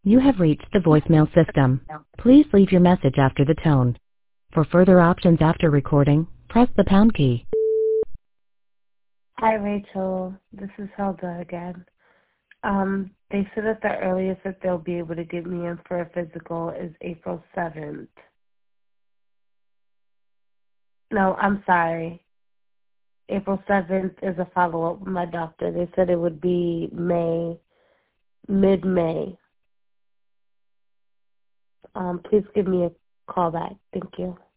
You have reached the voicemail system. Please leave your message after the tone. For further options after recording, press the pound key. Hi, Rachel. This is Helda again. They said that the earliest that they'll be able to get me in for a physical is April 7th. No, I'm sorry. April 7th is a follow-up with my doctor. They said it would be mid-May. Please give me a call back. Thank you.